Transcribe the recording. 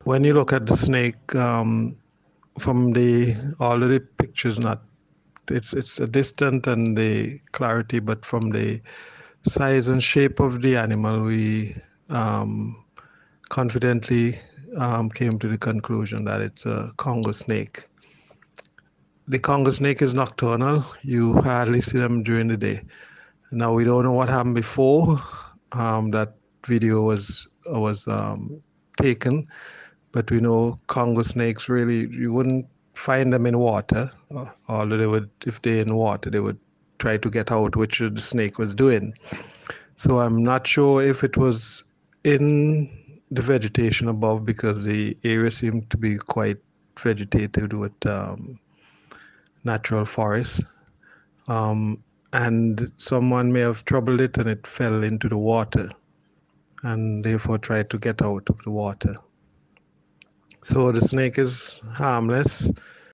when you look at the snake from the all of the pictures, not it's a distant and the clarity, but from the size and shape of the animal, we confidently came to the conclusion that it's a Congo snake. The Congo snake is nocturnal. You hardly see them during the day. Now we don't know what happened before that video was taken, but we know Congo snakes really you wouldn't find them in water, although they would if they're in water they would try to get out, which the snake was doing. So I'm not sure if it was in the vegetation above because the area seemed to be quite vegetated with natural forest. And someone may have troubled it and it fell into the water and therefore tried to get out of the water. So the snake is harmless.